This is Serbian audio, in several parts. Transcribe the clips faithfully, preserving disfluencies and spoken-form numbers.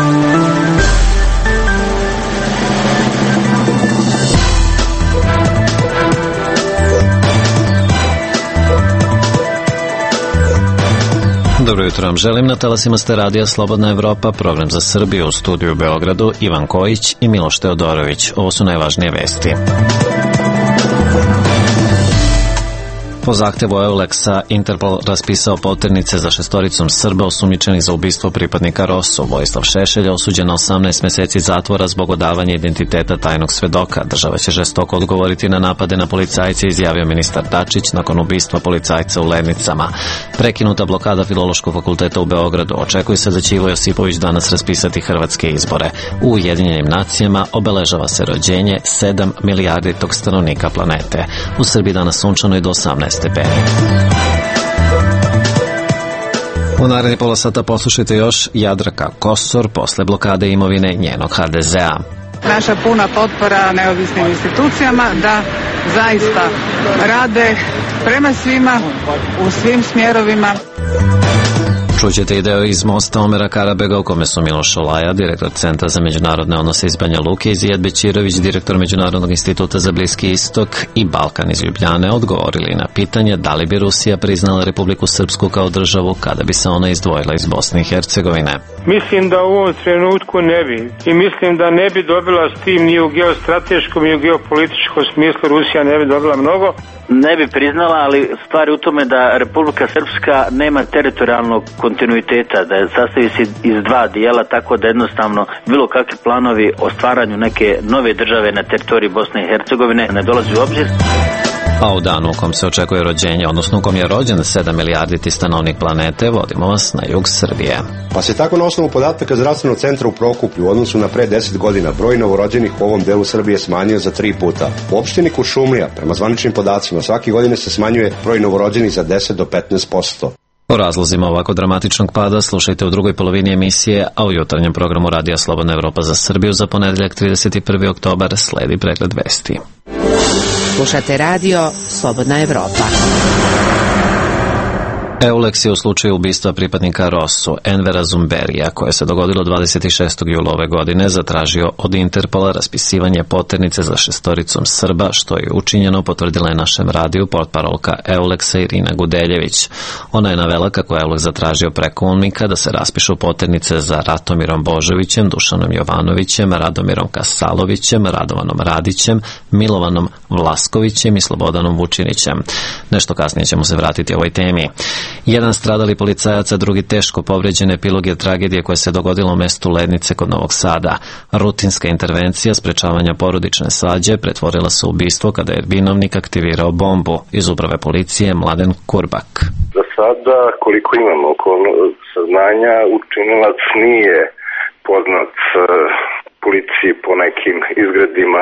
Dobro jutro vam želim, na talasima ste radija Slobodna Evropa, program za Srbiju, u studiju u Beogradu, Ivan Kojić i Miloš Teodorović. Ovo su najvažnije vesti. Po zahtevu Euleksa, Interpol raspisao poternice za šestoricom Srba osumnjičenih za ubistvo pripadnika ROSU. Vojislav Šešelj osuđen na osamnaest meseci zatvora zbog odavanja identiteta tajnog svedoka. Država će žestoko odgovoriti na napade na policajce, izjavio ministar Dačić nakon ubistva policajca u Lednicama. Prekinuta blokada Filološkog fakulteta u Beogradu. Očekuje se da će Ivo Josipović danas raspisati hrvatske izbore. U Ujedinjenim nacijama obeležava se rođenje sedam milijarditog stanovnika planete. U Srbiji danas sunčano i do osamnaest stepeni. U naredni pola sata poslušajte još Jadranka Kosor posle blokade imovine njenog ha de zea. Naša puna potpora neovisnim institucijama da zaista rade prema svima u svim smjerovima. Čućete ideo iz mosta Omera Karabega u kome su Miloš Olaja, direktor Centra za međunarodne odnose iz Banja Luke, i Zijad Bećirović, direktor Međunarodnog instituta za Bliski istok i Balkan iz Ljubljane, odgovorili na pitanje da li bi Rusija priznala Republiku Srpsku kao državu kada bi se ona izdvojila iz Bosne i Hercegovine. Mislim da u ovom trenutku ne bi. I mislim da ne bi dobila s tim ni u geostrateškom ni u geopolitičkom smislu. Rusija ne bi dobila mnogo. Ne bi priznala, ali stvar je u tome da Republika Srpska nema teritorijalnog kontinuiteta, da je sastoji se iz dva dijela, tako da jednostavno bilo kakvi planovi o stvaranju neke nove države na teritoriji Bosne i Hercegovine ne dolazi u obzir. A u danu u kom se očekuje rođenje, odnosno u kom je rođen sedam milijarditi stanovnik planete, vodimo vas na jug Srbije. Pa se tako na osnovu podataka Zdravstvenog centra u Prokuplju u odnosu na pre deset godina broj novorođenih u ovom delu Srbije smanjio za tri puta. U opštini Kuršumlija, prema zvaničnim podacima, svake godine se smanjuje broj novorođenih za deset do petnaest posto. O razlozima ovako dramatičnog pada slušajte u drugoj polovini emisije, a u jutarnjem programu Radija Slobodna Evropa za Srbiju za ponedeljak trideset prvi oktobar sledi pregled vesti. Slušate radio Slobodna Evropa. Euleks je u slučaju ubistva pripadnika ROSU Envera Zumberija, koje se dogodilo dvadeset šestog jula ove godine, zatražio od Interpola raspisivanje poternice za šestoricom Srba, što je učinjeno, potvrdila je našem radiju portparolka Euleksa Irina Gudeljević. Ona je navela kako je Euleks zatražio preko UNMIK-a da se raspišu poternice za Ratomirom Božovićem, Dušanom Jovanovićem, Radomirom Kasalovićem, Radovanom Radićem, Milovanom Vlaskovićem i Slobodanom Vučinićem. Nešto kasnije ćemo se vratiti ovoj temi. Jedan stradali policajac, a drugi teško povređen, epilog je tragedije koja se dogodila u mestu Lednice kod Novog Sada. Rutinska intervencija sprečavanja porodične svađe pretvorila se u ubistvo kada je vinovnik aktivirao bombu. Iz uprave policije Mladen Kurbak. Za sada, koliko imamo saznanja, učinilac nije poznat policiji po nekim izgredima.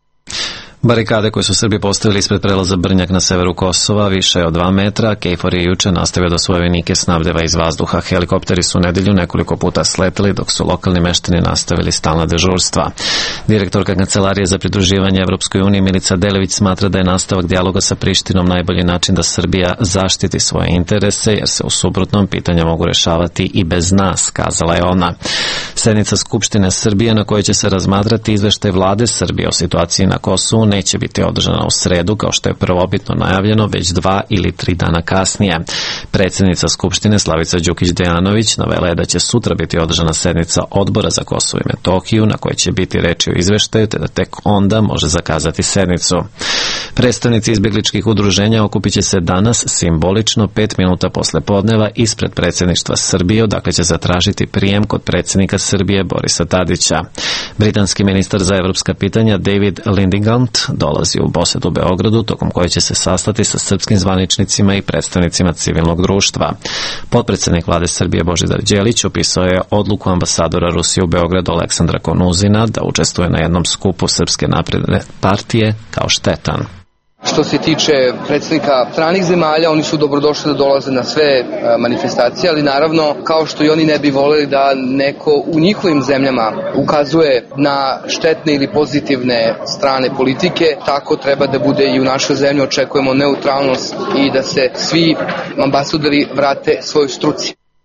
Barikade koje su Srbi postavili ispred prelaza Brnjak na severu Kosova više je od dva metra. KFOR je juče nastavio da svoje vojnike snabdeva iz vazduha. Helikopteri su u nedelju nekoliko puta sleteli, dok su lokalni meštani nastavili stalna dežurstva. Direktorka Kancelarije za pridruživanje Evropskoj uniji Milica Delević smatra da je nastavak dijaloga sa Prištinom najbolji način da Srbija zaštiti svoje interese, jer se u suprotnom pitanja mogu rešavati i bez nas, kazala je ona. Sednica Skupštine Srbije na kojoj će se razmatrati izveštaj vlade Srbije o situaciji na Kosovu neće biti održana u sredu, kao što je prvobitno najavljeno, već dva ili tri dana kasnije. Predsjednica Skupštine Slavica Đukić-Dejanović navela je da će sutra biti održana sednica Odbora za Kosovo i Metohiju, na kojoj će biti reči o izveštaju, te da tek onda može zakazati sednicu. Predstavnici izbjegličkih udruženja okupit će se danas simbolično pet minuta posle podneva ispred predsjedništva Srbije, odakle će zatražiti prijem kod predsjednika Srbije Borisa Tadića. Britanski ministar za evropska pitanja David Lindigant dolazi u posetu Beogradu, tokom koje će se sastati sa srpskim zvaničnicima i predstavnicima civilnog društva. Potpredsjednik vlade Srbije Božidar Đelić opisao je odluku ambasadora Rusije u Beogradu Aleksandra Konuzina da učestvuje na jednom skupu Srpske napredne partije kao štetan. Što se tiče predsjednika stranih zemalja, oni su dobrodošli da dolaze na sve manifestacije, ali naravno, kao što i oni ne bi voljeli da neko u njihovim zemljama ukazuje na štetne ili pozitivne strane politike, tako treba da bude i u našoj zemlji. Očekujemo neutralnost i da se svi ambasadori vrate svojoj struci.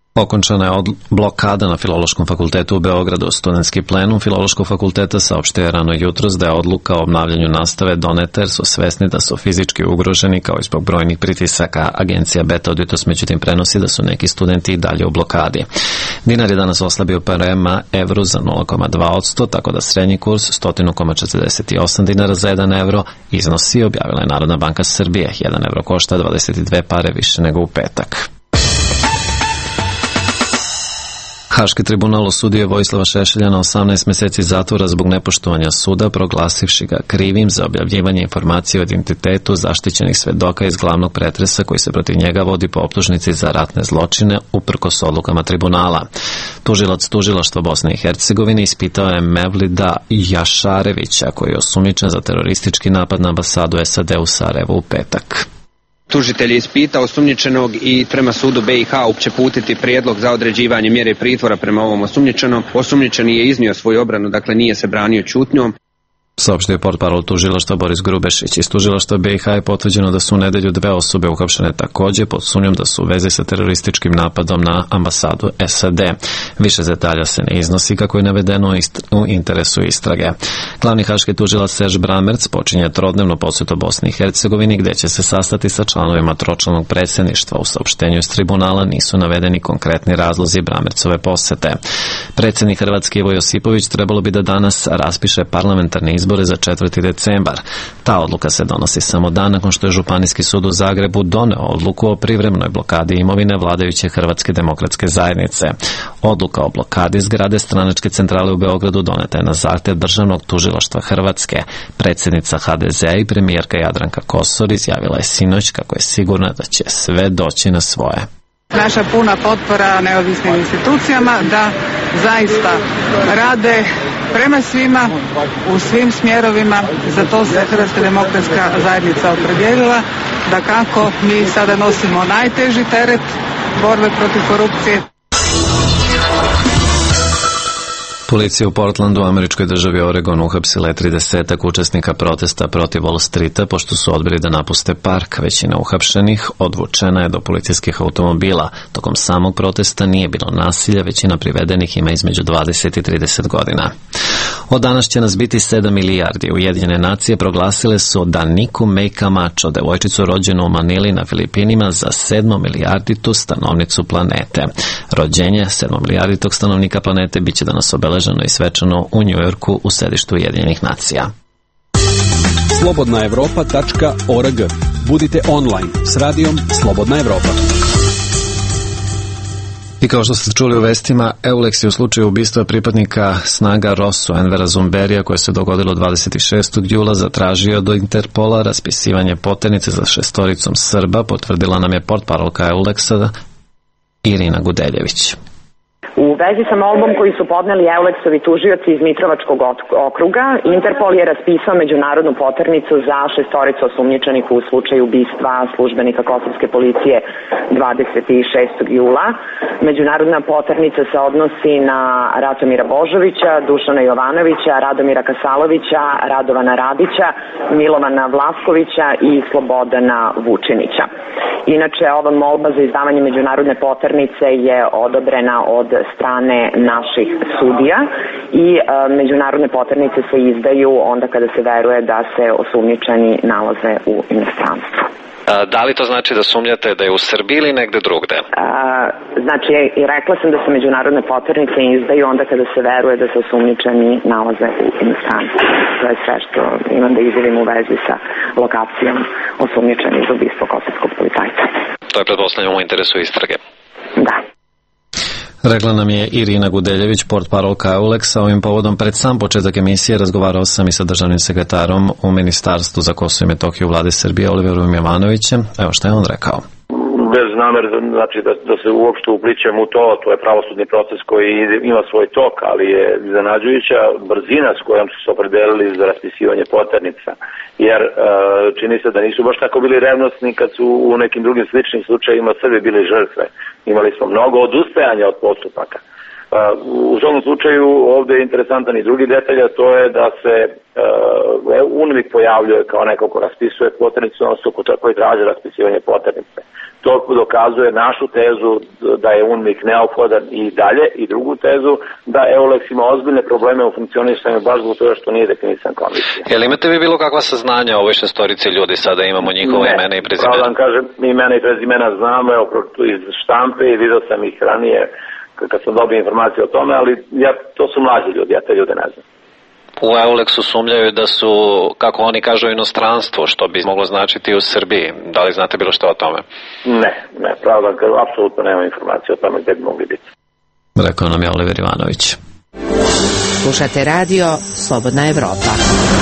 Okončana je blokada na Filološkom fakultetu u Beogradu. Studentski plenum Filološkog fakulteta saopštio je rano jutros da je odluka o obnavljanju nastave doneta jer su svesni da su fizički ugroženi kao i zbog brojnih pritisaka. Agencija Beta od jutros međutim prenosi da su neki studenti i dalje u blokadi. Dinar je danas oslabio prema evru za nula zarez dva posto, tako da srednji kurs sto zarez četrdeset osam dinara za jedan evro iznosi, objavila je Narodna banka Srbije. jedan evro košta dvadeset dve pare više nego u petak. Haški tribunal osudio je Vojislava Šešelja na osamnaest meseci zatvora zbog nepoštovanja suda, proglasivši ga krivim za objavljivanje informacije o identitetu zaštićenih svedoka iz glavnog pretresa koji se protiv njega vodi po optužnici za ratne zločine uprkos odlukama tribunala. Tužilac tužilaštva Bosne i Hercegovine ispitao je Mevlida Jašarevića, koji je osumnjičen za teroristički napad na ambasadu S A D u Sarajevu u petak. Tužitelj je ispitao osumnjičenog i prema sudu B i H će putiti prijedlog za određivanje mjere pritvora prema ovom osumnjičenom. Osumnjičeni je iznio svoju obranu, dakle nije se branio ćutnjom. Saopštio je portparol tužilaštva Boris Grubešić. Iz tužilaštva B i H je potvrđeno da su u nedelju dve osobe uhapšene takođe pod sumnjom da su u vezi sa terorističkim napadom na ambasadu S A D. Više detalja se ne iznosi kako je navedeno u interesu istrage. Glavni haški tužilac Serž Brammertz počinje trodnevno posjetu Bosni i Hercegovini gde će se sastati sa članovima tročlanog predsjedništva. U saopštenju iz tribunala nisu navedeni konkretni razlozi Brammertzove posete. Predsjednik Hrvatske Ivo Josipović trebalo bi da danas raspiše parlamentarni izbor za četvrti decembar. Ta odluka se donosi samo dan nakon što je Županijski sud u Zagrebu doneo odluku o privremenoj blokadi imovine vladajuće Hrvatske demokratske zajednice. Odluka o blokadi zgrade stranačke centrale u Beogradu doneta je na zahtjev Državnog tužilaštva Hrvatske. Predsjednica H D Z-a i premijerka Jadranka Kosor izjavila je sinoć kako je sigurna da će sve doći na svoje. Naša puna potpora neovisnim institucijama da zaista rade prema svima, u svim smjerovima. Za to se Hrvatska demokratska zajednica opredijelila, da kako mi sada nosimo najteži teret borbe protiv korupcije. Policija u Portlandu u američkoj državi Oregon uhapsila je tridesetak učesnika protesta protiv Wall Streeta pošto su odbili da napuste park. Većina uhapšenih odvučena je do policijskih automobila. Tokom samog protesta nije bilo nasilja, većina privedenih ima između dvadeset i trideset godina. Od danas će nas biti sedam milijardi. Ujedinjene nacije proglasile su Daniku May Camacho, devojčicu rođenu u Manili na Filipinima, za sedmom milijarditu stanovnicu planete. Rođenje sedmom milijarditog stanovnika planete biće danas obeleženo i svečano u Njujorku u sedištu Ujedinjenih nacija. slobodna evropa tačka org. Budite online s radijom Slobodna Evropa. I kao što ste čuli u vestima, Eulex je u slučaju ubistva pripadnika snaga Rosu Envera Zumberija koje se dogodilo dvadeset šestog jula zatražio do Interpola raspisivanje poternice za šestoricom Srba, potvrdila nam je portparolka Eulexa Irina Gudeljević. U vezi sa molbom koji su podneli Eulexovi tužioci iz Mitrovačkog okruga, Interpol je raspisao međunarodnu poternicu za šestoricu osumnjičenih u slučaju ubistva službenika kosovske policije dvadeset šestog jula. Međunarodna poternica se odnosi na Ratomira Božovića, Dušana Jovanovića, Radomira Kasalovića, Radovana Radića, Milovana Vlaskovića i Slobodana Vučinića. Inače, ova molba za izdavanje međunarodne poternice je odobrena od strane naših sudija i e, međunarodne poternice se izdaju onda kada se veruje da se osumnjičeni nalaze u inostranstvu. Da li to znači da sumnjate da je u Srbiji ili negde drugde? A, znači, rekla sam da se međunarodne poternice izdaju onda kada se veruje da se osumnjičeni nalaze u inostranstvu. To je sve što imam da izjavim u vezi sa lokacijom osumnjičenih za ubistvo kosovskog policajca. To je pretpostavljamo u interesu istrage. Da. Rekla nam je Irina Gudeljević, portparolka Eulexa. Ovim povodom pred sam početak emisije razgovarao sam i sa državnim sekretarom u Ministarstvu za Kosovo i Metohiju vlade Srbije, Oliverom Jovanovićem. Evo šta je on rekao. Bez namere, znači da, da se uopšte upličem u to, to je pravosudni proces koji ima svoj tok, ali je iznenađujuća brzina s kojom su se opredelili za raspisivanje poternica, jer e, čini se da nisu baš tako bili revnosni kad su u nekim drugim sličnim slučajima Srbi bili žrtve. Imali smo mnogo odustajanja od postupaka. Uh, u svom slučaju ovdje je interesantan i drugi detalj, a to je da se uh, uh, UNMIK pojavljuje kao neko ko raspisuje poternicu, odnosno koji traže raspisivanje poternice. To dokazuje našu tezu da je UNMIK neophodan i dalje, i drugu tezu da EULEX ima ozbiljne probleme u funkcionisanju baš zbog toga što nije definisan komisija. Jel imate vi bilo kakva saznanja o ovoj šestorici ljudi, sada imamo njihova ne, imena i prezimena? Ne, pravo kažem, imena i prezimena znam, evo, iz štampe i vidio sam ih ranije kad sam dobio informacije o tome, ali ja, to su mlađi ljudi, ja te ljude ne znam. U EULEX-u sumnjaju da su, kako oni kažu, inostranstvo, što bi moglo značiti u Srbiji. Da li znate bilo što o tome? Ne, ne, pravo da apsolutno nema informacije o tome gde bi mogli biti. Rekao nam je Oliver Ivanović. Slušate radio Slobodna Evropa.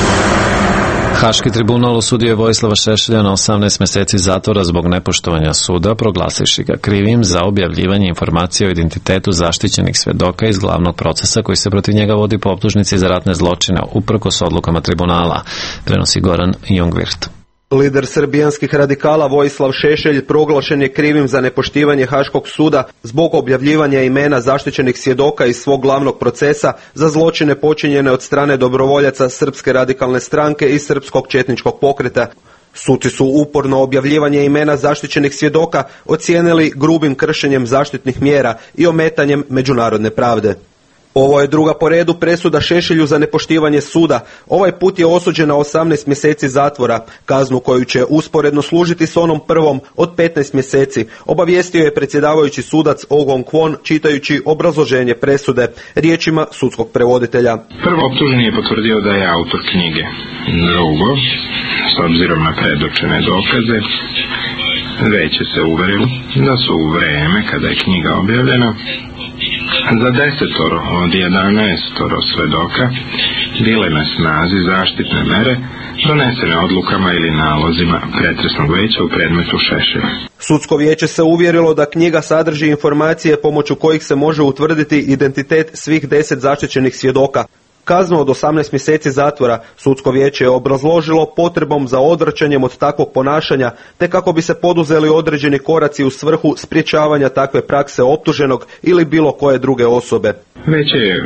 Haški tribunal osudio je Vojislava Šešelja na osamnaest meseci zatvora zbog nepoštovanja suda, proglasivši ga krivim za objavljivanje informacija o identitetu zaštićenih svedoka iz glavnog procesa koji se protiv njega vodi po optužnici za ratne zločine, uprkos odlukama tribunala, prenosi Goran Jungwirth. Lider srbijanskih radikala Vojislav Šešelj proglašen je krivim za nepoštivanje Haškog suda zbog objavljivanja imena zaštićenih svjedoka iz svog glavnog procesa za zločine počinjene od strane dobrovoljaca Srpske radikalne stranke i Srpskog četničkog pokreta. Suci su uporno objavljivanje imena zaštićenih svjedoka ocijenili grubim kršenjem zaštitnih mjera i ometanjem međunarodne pravde. Ovo je druga po redu presuda Šešelju za nepoštivanje suda. Ovaj put je osuđen na osamnaest mjeseci zatvora, kaznu koju će usporedno služiti s onom prvom od petnaest mjeseci, obavijestio je predsjedavajući sudac Ogon Kwon čitajući obrazloženje presude riječima sudskog prevoditelja. Prvo optuženi je potvrdio da je autor knjige. Drugo, s obzirom na predočene dokaze, već je se uverilo da su u vreme kada je knjiga objavljena za desetoro od jedanaestoro svedoka bile na snazi zaštitne mere donesene odlukama ili nalozima pretresnog veća u predmetu Šešelja. Sudsko vijeće se uvjerilo da knjiga sadrži informacije pomoću kojih se može utvrditi identitet svih deset zaštićenih svjedoka. Kaznu od osamnaest mjeseci zatvora sudsko vijeće je obrazložilo potrebom za odvraćanjem od takvog ponašanja, te kako bi se poduzeli određeni koraci u svrhu sprječavanja takve prakse optuženog ili bilo koje druge osobe. Već je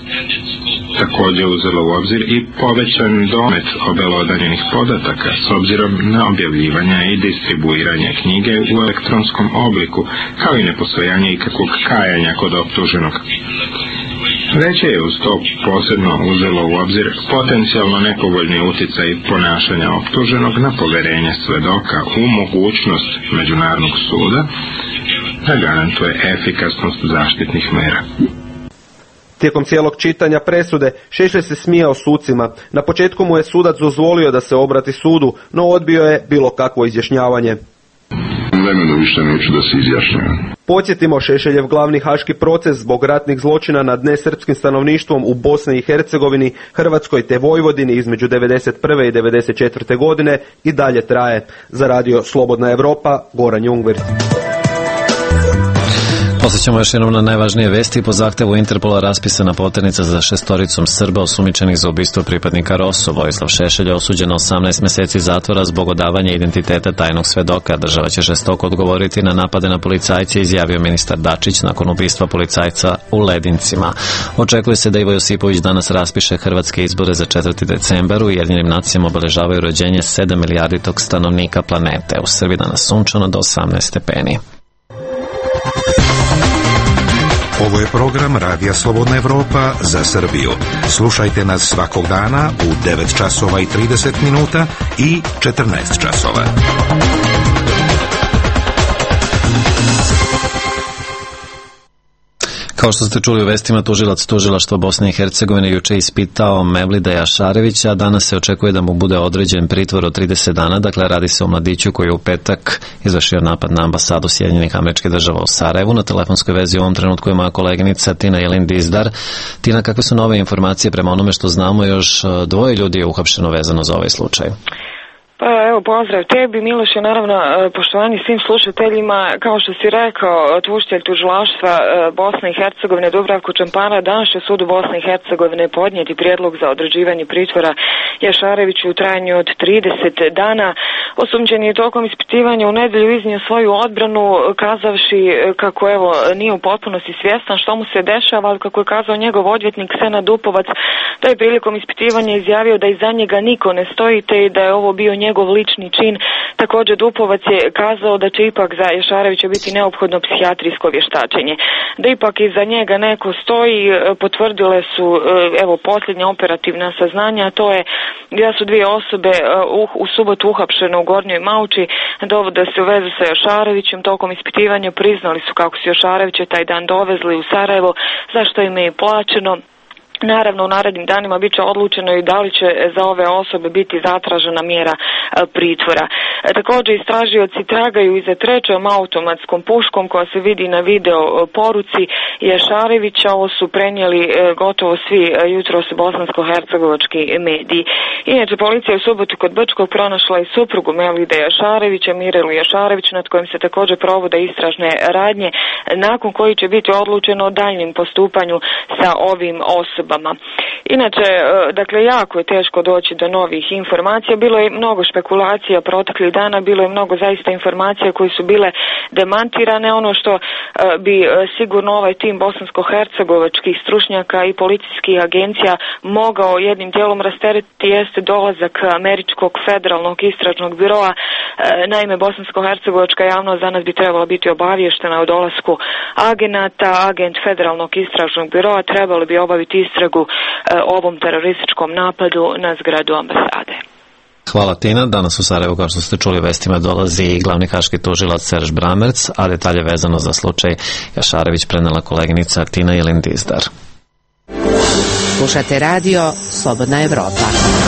također uzelo u obzir i povećan domet obelodanjenih podataka s obzirom na objavljivanje i distribuiranje knjige u elektronskom obliku, kao i nepostojanje ikakvog kajanja kod optuženog. Već je uz to posebno uzelo u obzir potencijalno nepovoljni utjecaj ponašanja optuženog na poverenje svedoka u mogućnost međunarodnog suda da garantuje efikasnost zaštitnih mera. Tijekom cijelog čitanja presude Šešelj se smijao sucima. Na početku mu je sudac dozvolio da se obrati sudu, no odbio je bilo kakvo izjašnjavanje. Vremenu više neću da se izjašnjavam. Podsjetimo, Šešeljev glavni haški proces zbog ratnih zločina nad nesrpskim stanovništvom u Bosni i Hercegovini, Hrvatskoj te Vojvodini između devedeset prve i devedeset četvrte godine i dalje traje. Za radio Slobodna Evropa, Goran Jungwirth. Posjećamo još jednom na najvažnije vesti. Po zahtevu Interpola raspisana poternica za šestoricom Srba osumnjičenih za ubistvo pripadnika ROSU. Vojislav Šešelj je osuđen na osamnaest mjeseci zatvora zbog odavanja identiteta tajnog svedoka. Država će žestoko odgovoriti na napade na policajce, izjavio ministar Dačić nakon ubistva policajca u Ledincima. Očekuje se da Ivo Josipović danas raspiše hrvatske izbore za četvrti decembar. U Ujedinjenim nacijama obeležavaju rođenje sedam milijarditog stanovnika planete. U Srbiji danas sunčano do osamnaest stepeni. Ovo je program Radija Slobodna Evropa za Srbiju. Slušajte nas svakog dana u devet časova i trideset minuta i četrnaest časova. Kao što ste čuli u vestima, tužilac tužilaštva Bosne i Hercegovine juče ispitao Mevlida Jašarevića, a danas se očekuje da mu bude određen pritvor od trideset dana. Dakle, radi se o mladiću koji je u petak izvršio napad na ambasadu Sjedinjenih Američkih Država u Sarajevu. Na telefonskoj vezi u ovom trenutku je moja koleginica Tina Jelin Dizdar. Tina, kakve su nove informacije? Prema onome što znamo, još dvoje ljudi je uhapšeno vezano za ovaj slučaj. Pa evo, pozdrav tebi, Miloše, naravno poštovanje svim slušateljima. Kao što si rekao, tužitelj tužilaštva Bosne i Hercegovine Dubravko Čampara danas će sudu Bosne i Hercegovine podnijeti prijedlog za određivanje pritvora Jašareviću u trajanju od trideset dana. Osumnjičeni je tokom ispitivanja u nedjelju iznio svoju odbranu, kazavši kako evo nije u potpunosti svjestan što mu se dešava, ali kako je kazao njegov odvjetnik Senad Dupovac, da je prilikom ispitivanja izjavio da iza njega niko ne stoji te da je ovo bio njegov lični čin. Također Dupovac je kazao da će ipak za Jašarevića biti neophodno psihijatrijsko vještačenje. Da ipak iza njega neko stoji, potvrdile su evo posljednja operativna saznanja, a to je da su dvije osobe uh, u subotu uhapšene u Gornjoj Mauči, dovode se u vezu sa Jašarevićem. Tokom ispitivanja priznali su kako su Jašarevića taj dan dovezli u Sarajevo, zašto im je plaćeno. Naravno, u narednim danima bit će odlučeno i da li će za ove osobe biti zatražena mjera pritvora. Također istražioci tragaju i za trećom automatskom puškom koja se vidi na video poruci Jašarevića. Ovo su prenijeli gotovo svi jutros bosansko-hercegovački mediji. Inače, policija u subotu kod Brčkog pronašla i suprugu Melide Jašarevića, Mirelu Jašarević, nad kojim se također provode istražne radnje, nakon koji će biti odlučeno o daljnjem postupanju sa ovim osobama. Inače, dakle, jako je teško doći do novih informacija. Bilo je mnogo špekulacija proteklih dana, bilo je mnogo zaista informacija koje su bile demantirane. Ono što bi sigurno ovaj tim bosansko-hercegovačkih stručnjaka i policijskih agencija mogao jednim dijelom rasteretiti jeste dolazak američkog federalnog istražnog biroa. Naime, bosansko-hercegovačka javnost danas bi trebala biti obavještena o dolasku agenata. Agent federalnog istražnog biroa trebali bi obaviti istragu o ovom terorističkom napadu na zgradu ambasade. Hvala Tina. Danas u Sarajevu, kao što ste čuli vestima, dolazi i glavni haški tužilac Serž Bramerc, a detalje vezano za slučaj Jašarević prenela koleginica Tina Jelindizdar. Slušate radio Slobodna Evropa.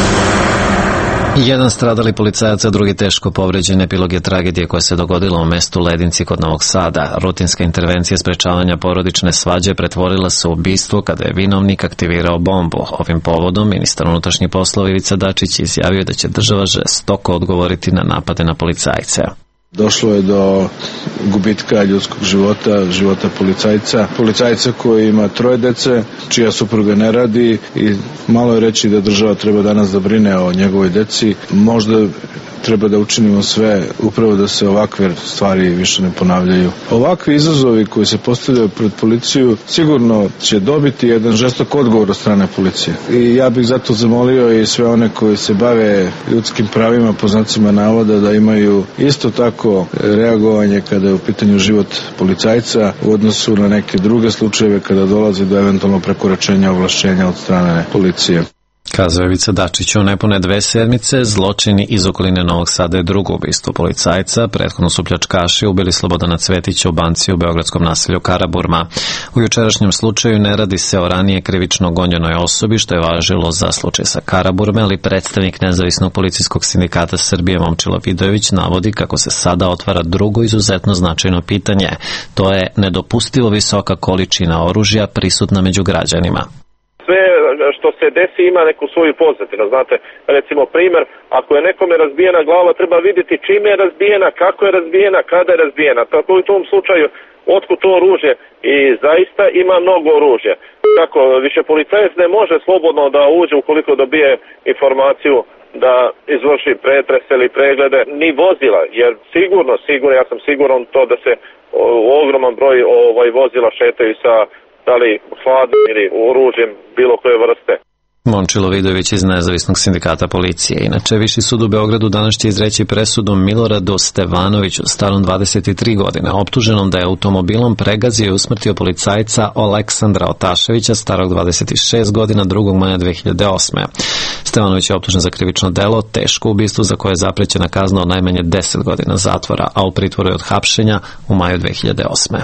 Jedan stradali policajac, a drugi teško povređen. Epilog je tragedije koja se dogodila u mestu Ledinci kod Novog Sada. Rutinska intervencija sprečavanja porodične svađe pretvorila se u ubistvo kada je vinovnik aktivirao bombu. Ovim povodom ministar unutrašnjih poslova Ivica Dačić izjavio da će država žestoko odgovoriti na napade na policajce. Došlo je do gubitka ljudskog života, života policajca. Policajca koji ima troje dece, čija supruga ne radi i malo je reći da država treba danas da brine o njegovoj deci. Možda treba da učinimo sve upravo da se ovakve stvari više ne ponavljaju. Ovakvi izazovi koji se postavljaju pred policiju sigurno će dobiti jedan žestok odgovor od strane policije. I ja bih zato zamolio i sve one koji se bave ljudskim pravima po znacima navoda da imaju isto tako reagovanje kada je u pitanju život policajca u odnosu na neke druge slučajeve kada dolazi do eventualno prekoračenja ovlašćenja od strane policije. Kazao je Ivica Dačić. U nepune dve sedmice zločini iz okoline Novog Sada je drugo ubistvo policajca. Prethodno su pljačkaši ubili Slobodana Cvetića u banci u beogradskom naselju Karaburma. U jučerašnjem slučaju ne radi se o ranije krivično gonjenoj osobi, što je važilo za slučaj sa Karaburme, ali predstavnik Nezavisnog policijskog sindikata Srbije Momčilo Vidojević navodi kako se sada otvara drugo izuzetno značajno pitanje. To je nedopustivo visoka količina oružja prisutna među građanima. Sve što se desi ima neku svoju pozadinu, znate, recimo primjer, ako je nekome razbijena glava, treba vidjeti čime je razbijena, kako je razbijena, kada je razbijena, tako u tom slučaju otkud to oružje i zaista ima mnogo oružja. Tako, više policajac ne može slobodno da uđe ukoliko dobije informaciju da izvrši pretrese ili preglede ni vozila, jer sigurno, sigurno, ja sam siguran to da se ogroman broj ovaj, vozila šetaju sa da li hladnim ili oružjem bilo koje vrste. Momčilo Vidojević iz Nezavisnog sindikata policije. Inače, Viši sud u Beogradu danas će izreći presudu Miloradu Stevanoviću, starom dvadeset tri godine, optuženom da je automobilom pregazio i usmrtio policajca Aleksandra Otaševića, starog dvadeset šest godina, drugog maja dve hiljade osme. Stevanović je optužen za krivično delo, teško ubistvo za koje je zaprećena kazna od najmanje deset godina zatvora, a u pritvoru je od hapšenja u maju dve hiljade osme.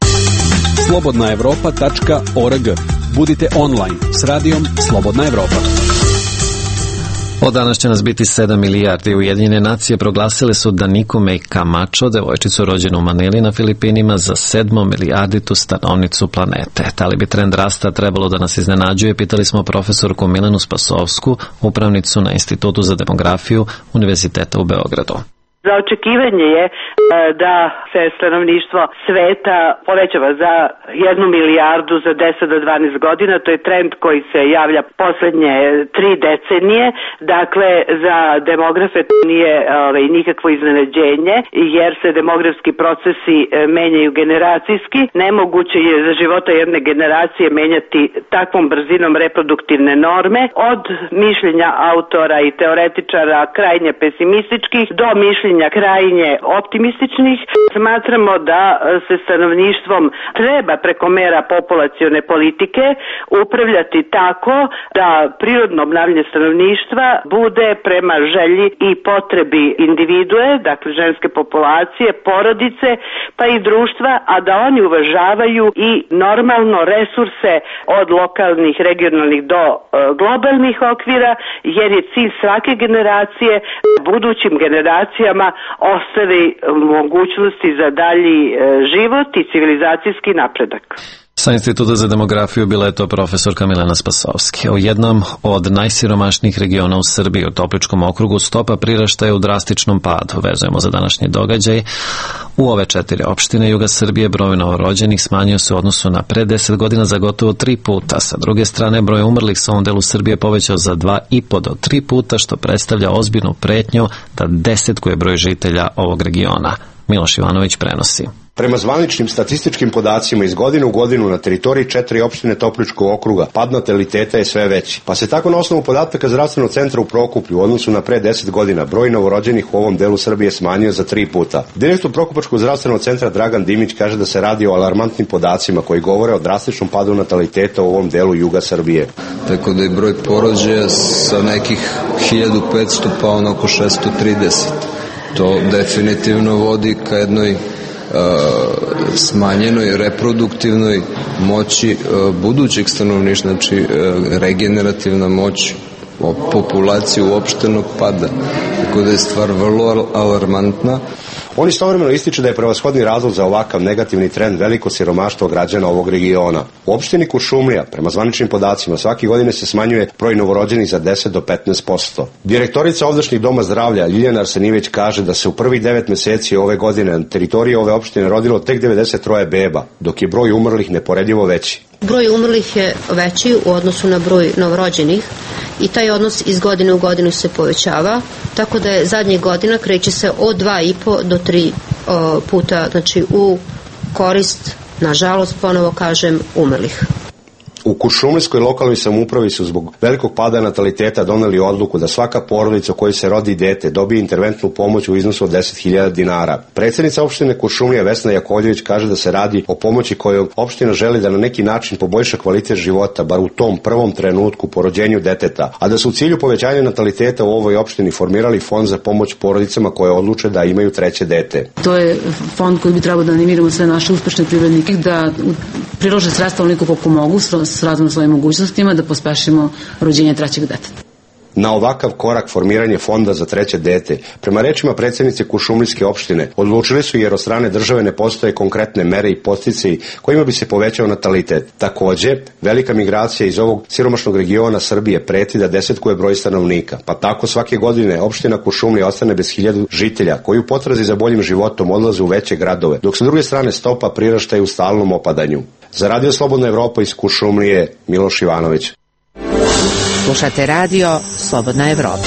slobodna evropa tačka org. Budite online s radijom Slobodna Evropa. Od danas će nas biti sedam milijardi. Ujedinjene nacije proglasile su Daniku May Camacho, devojčicu rođenu u Manili na Filipinima, za sedmo milijarditu stanovnicu planete. Da li bi trend rasta trebalo da nas iznenađuje, pitali smo profesorku Milenu Spasovsku, upravnicu na Institutu za demografiju Univerziteta u Beogradu. Za očekivanje je da se stanovništvo sveta povećava za jednu milijardu za deset do dvanaest godina. To je trend koji se javlja poslednje tri decenije. Dakle, za demografe to nije ovaj, nikakvo iznenađenje, jer se demografski procesi menjaju generacijski. Nemoguće je za života jedne generacije menjati takvom brzinom reproduktivne norme, od mišljenja autora i teoretičara krajnje pesimističkih do mišljenja krajnje optimističnih. Smatramo da se stanovništvom treba preko mera populacione politike upravljati tako da prirodno obnavljanje stanovništva bude prema želji i potrebi individue, dakle ženske populacije, porodice, pa i društva, a da oni uvažavaju i normalno resurse od lokalnih, regionalnih do e, globalnih okvira, jer je cilj svake generacije budućim generacijama ostavi mogućnosti za dalji život i civilizacijski napredak. Sa Instituta za demografiju bila je to profesorka Milena Spasovski. U jednom od najsiromašnijih regiona u Srbiji, u Topličkom okrugu, stopa priraštaja je u drastičnom padu. Vezujemo za današnji događaj. U ove četiri opštine juga Srbije broj novorođenih smanjio se u odnosu na pre deset godina za gotovo tri puta. Sa druge strane, broj umrlih sa ovom delu Srbije povećao za dva i po do tri puta, što predstavlja ozbiljnu pretnju da desetkuje broj žitelja ovog regiona. Miloš Ivanović prenosi. Prema zvaničnim statističkim podacima iz godine u godinu na teritoriji četiri opštine Topličkog okruga pad nataliteta je sve veći. Pa se tako na osnovu podataka zdravstvenog centra u Prokuplju u odnosu na pre deset godina broj novorođenih u ovom delu Srbije smanjio za tri puta. Direktor Prokupačkog zdravstvenog centra Dragan Dimić kaže da se radi o alarmantnim podacima koji govore o drastičnom padu nataliteta u ovom delu juga Srbije. Tako da je broj porođaja sa nekih hiljadu petsto pao na oko šesto trideset. To definitivno vodi ka jednoj smanjenoj reproduktivnoj moći budućeg stanovništva, znači regenerativna moć populacije uopštenog pada. Tako da je stvar vrlo alarmantna. On istovremeno ističe da je prevashodni razlog za ovakav negativni trend veliko siromaštvo građana ovog regiona. U opštini Kuršumlija, prema zvaničnim podacima, svake godine se smanjuje broj novorođenih za deset do petnaest posto. Direktorica ovdašnjeg doma zdravlja Ljiljana Arsenijević kaže da se u prvih devet meseci ove godine na teritoriji ove opštine rodilo tek devedeset troje beba, dok je broj umrlih neporedivo veći. Broj umrlih je veći u odnosu na broj novorođenih i taj odnos iz godine u godinu se povećava, tako da je zadnjih godina kreće se od dva i po do tri o, puta, znači u korist, nažalost, ponovo kažem, umrlih. U Kuršumlijskoj lokalnoj samoupravi su zbog velikog pada nataliteta doneli odluku da svaka porodica u kojoj se rodi dete dobije interventnu pomoć u iznosu od deset hiljada dinara. Predsjednica opštine Kuršumlija Vesna Jakovljević kaže da se radi o pomoći kojom opština želi da na neki način poboljša kvalitet života, bar u tom prvom trenutku po rođenju deteta, a da su u cilju povećanja nataliteta u ovoj opštini formirali fond za pomoć porodicama koje odluče da imaju treće dete. To je fond koji bi trebao da animiramo sve naše uspešne privrednike da prilože sredstva onoliko koliko mogu s raznom svojim mogućnostima da pospešimo rođenje trećeg deteta. Na ovakav korak formiranje fonda za treće dete, prema rečima predsjednice Kuršumlijske opštine, odlučili su jer od strane države ne postoje konkretne mere i podsticaji kojima bi se povećao natalitet. Takođe, velika migracija iz ovog siromašnog regiona Srbije preti da desetkuje broj stanovnika, pa tako svake godine opština Kuršumlija ostane bez hiljadu žitelja koji u potrazi za boljim životom odlaze u veće gradove, dok sa druge strane stopa priraštaja u stalnom opadanju. Za Radio Slobodna Evropa iz Kuršumlije, Miloš Ivanović. Slušate radio Slobodna Evropa.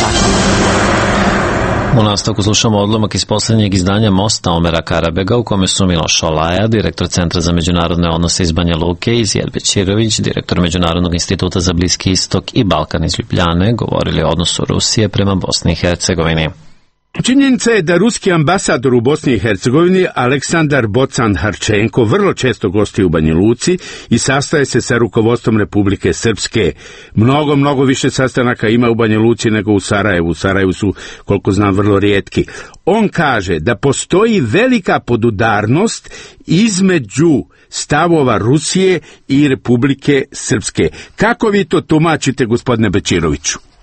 U nastavku slušamo odlomak iz poslednjeg izdanja Mosta Omera Karabega, u kome su Miloš Olaja, direktor Centra za međunarodne odnose iz Banja Luke, i Zjedbe Ćirović, direktor Međunarodnog instituta za Bliski istok i Balkan iz Ljubljane, govorili o odnosu Rusije prema Bosni i Hercegovini. Činjenica je da ruski ambasador u Bosni i Hercegovini Aleksandar Bocan-Harčenko vrlo često gosti u Banja Luci i sastaje se sa rukovodstvom Republike Srpske. Mnogo, mnogo više sastanaka ima u Banja Luci nego u Sarajevu. U Sarajevu su, koliko znam, vrlo rijetki. On kaže da postoji velika podudarnost između stavova Rusije i Republike Srpske. Kako vi to tumačite, gospodine Bečiroviću?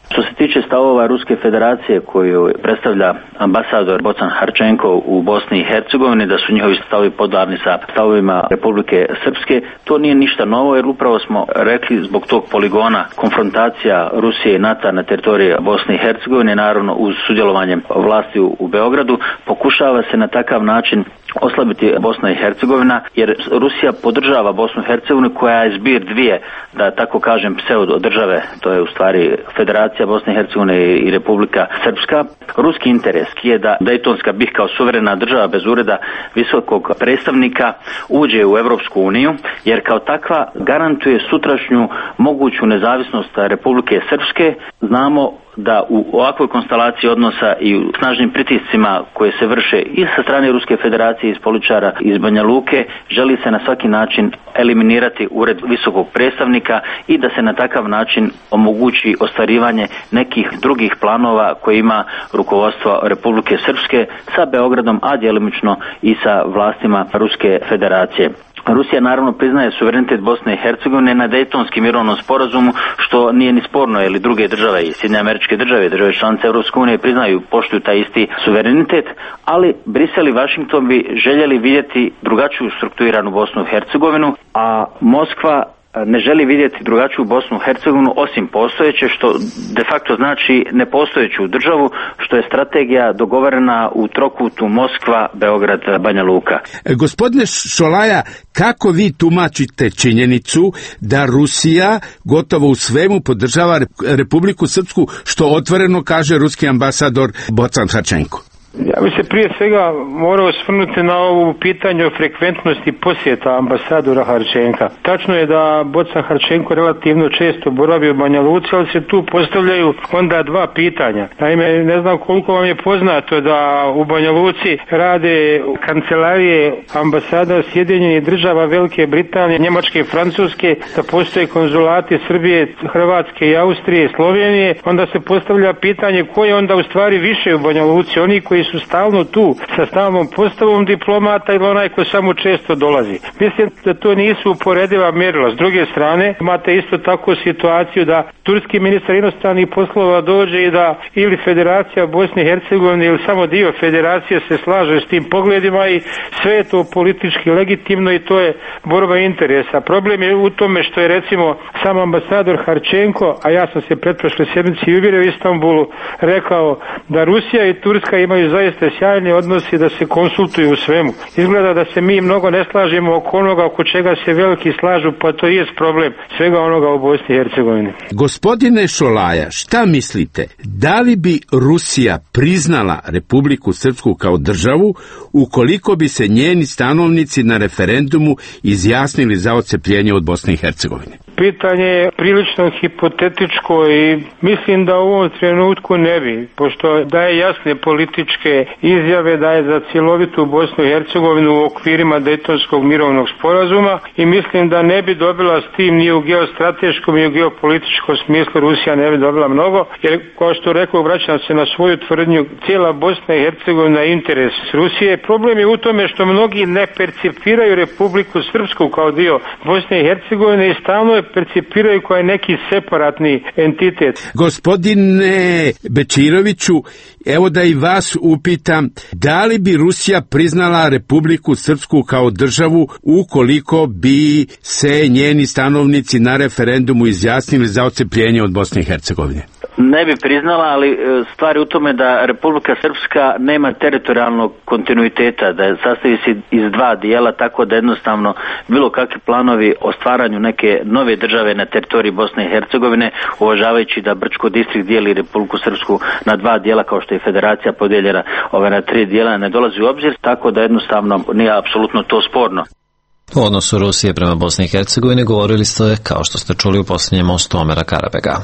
Što se tiče stavova Ruske federacije koju predstavlja ambasador Bocan Harčenko u Bosni i Hercegovini, da su njihovi stavovi podarni sa stavovima Republike Srpske, to nije ništa novo, jer upravo smo rekli zbog tog poligona konfrontacija Rusije i NATO na teritoriji Bosne i Hercegovine, naravno uz sudjelovanje vlasti u, u Beogradu, pokušava se na takav način oslabiti Bosna i Hercegovina, jer Rusija podržava Bosnu i Hercegovinu koja je zbir dvije, da tako kažem, pseudo države, to je u stvari Federacija Bosne i Hercegovine i Republika Srpska. Ruski interes je da Dejtonska BiH kao suverena država bez ureda visokog predstavnika uđe u Europsku uniju, jer kao takva garantuje sutrašnju moguću nezavisnost Republike Srpske. Znamo da u ovakvoj konstelaciji odnosa i u snažnim pritiscima koje se vrše i sa strane Ruske federacije iz političara iz Banja Luke, želi se na svaki način eliminirati ured visokog predstavnika i da se na takav način omogući ostvarivanje nekih drugih planova koje ima rukovodstvo Republike Srpske sa Beogradom, a djelomično i sa vlastima Ruske federacije. Rusija naravno priznaje suverenitet Bosne i Hercegovine na Dejtonskim mirovnom sporazumu, što nije ni sporno, jer druge države i Sjedinjene Američke Države, države članice Europske unije priznaju, poštuju taj isti suverenitet, ali Brisel i Vašington bi željeli vidjeti drugačiju strukturiranu Bosnu i Hercegovinu, a Moskva ne želi vidjeti drugačiju Bosnu i Hercegovinu osim postojeće, što de facto znači nepostojeću državu, što je strategija dogovorena u trokutu Moskva, Beograd, Banja Luka. Gospodine Šolaja, kako vi tumačite činjenicu da Rusija gotovo u svemu podržava Republiku Srpsku, što otvoreno kaže ruski ambasador Bocan Harčenko? Ja bih se prije svega morao osvrnuti na ovo pitanje o frekventnosti posjeta ambasadora Harčenka. Tačno je da Bocan Harčenko relativno često boravi u Banja Luci, ali se tu postavljaju onda dva pitanja. Naime, ne znam koliko vam je poznato da u Banja Luci rade kancelarije ambasada Sjedinjenih Država, Velike Britanije, Njemačke i Francuske, da postoje konzulati Srbije, Hrvatske i Austrije i Slovenije. Onda se postavlja pitanje ko je onda u stvari više u Banja Luci, oni koji su stalno tu sa stalnom postavom diplomata ili onaj ko samo često dolazi. Mislim da to nisu uporediva mjerila. S druge strane, imate isto tako situaciju da turski ministar inostranih poslova dođe i da ili Federacija Bosne i Hercegovine ili samo dio Federacije se slaže s tim pogledima i sve je to politički legitimno i to je borba interesa. Problem je u tome što je recimo sam ambasador Harčenko, a ja sam se pretprošle sjednici uvjerio u Istanbulu, rekao da Rusija i Turska imaju zaista sjajni odnosi, da se konsultuju u svemu. Izgleda da se mi mnogo ne slažemo oko onoga oko čega se veliki slažu, pa to je problem svega onoga u Bosni i Hercegovini. Gospodine Šolaja, šta mislite? Da li bi Rusija priznala Republiku Srpsku kao državu ukoliko bi se njeni stanovnici na referendumu izjasnili za odcepljenje od Bosne i Hercegovine? Pitanje je prilično hipotetičko i mislim da u ovom trenutku ne bi, pošto daje jasne političke izjave da je za cjelovitu Bosnu i Hercegovinu u okvirima Dejtonskog mirovnog sporazuma i mislim da ne bi dobila s tim ni u geostrateškom ni u geopolitičkom smislu. Rusija ne bi dobila mnogo, jer kao što rekao, vraćam se na svoju tvrdnju, cijela Bosna i Hercegovina je interes Rusije. Problem je u tome što mnogi ne percipiraju Republiku Srpsku kao dio Bosne i Hercegovine i stalno je percipiraju kao neki separatni entitet. Gospodine Bečiroviću, evo da i vas upitam, da li bi Rusija priznala Republiku Srpsku kao državu ukoliko bi se njeni stanovnici na referendumu izjasnili za odcepljenje od Bosne i Hercegovine? Ne bi priznala, ali stvar je u tome da Republika Srpska nema teritorijalnog kontinuiteta, da sastoji se iz dva dijela, tako da jednostavno bilo kakvi planovi o stvaranju neke nove države na teritoriji Bosne i Hercegovine, uvažavajući da Brčko distrikt dijeli Republiku Srpsku na dva dijela, kao što je Federacija podijeljena ove na tri dijela, ne dolazi u obzir, tako da jednostavno nije apsolutno to sporno. U odnosu Rusije prema Bosni i Hercegovini govorili ste, kao što ste čuli u posljednjem mostu, Omera Karabega.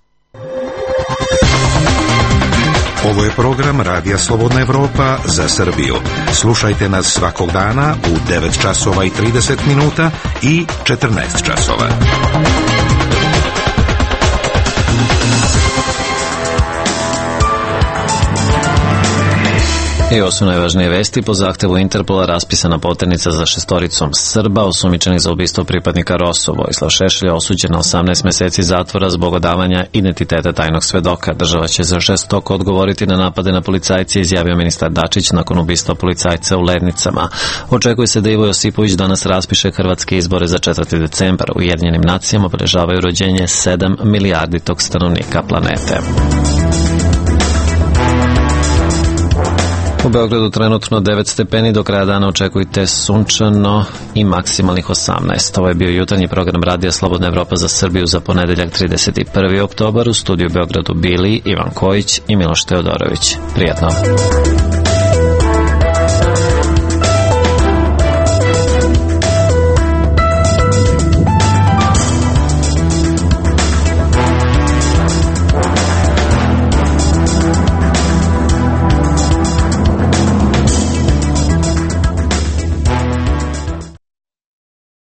Ovo je program Radija Slobodna Evropa za Srbiju. Slušajte nas svakog dana u devet časova i trideset minuta i četrnaest časova. I ovo su najvažnije vesti. Po zahtevu Interpola raspisana poternica za šestoricom Srba osumnjičenih za ubistvo pripadnika ROSU. Vojislav Šešelj je osuđen na osamnaest meseci zatvora zbog odavanja identiteta tajnog svedoka. Država će za žestoko odgovoriti na napade na policajce, izjavio ministar Dačić nakon ubistva policajca u Lednicama. Očekuje se da Ivo Josipović danas raspiše hrvatske izbore za četvrti decembar. U Ujedinjenim nacijama obeležavaju rođenje sedam milijarditog stanovnika planete. U Beogradu trenutno devet stepeni, do kraja dana očekujte sunčano i maksimalnih osamnaest. Ovo je bio jutarnji program Radija Slobodna Evropa za Srbiju za ponedeljak trideset prvi oktobar. U studiju u Beogradu bili Ivan Kojić i Miloš Teodorović. Prijatno.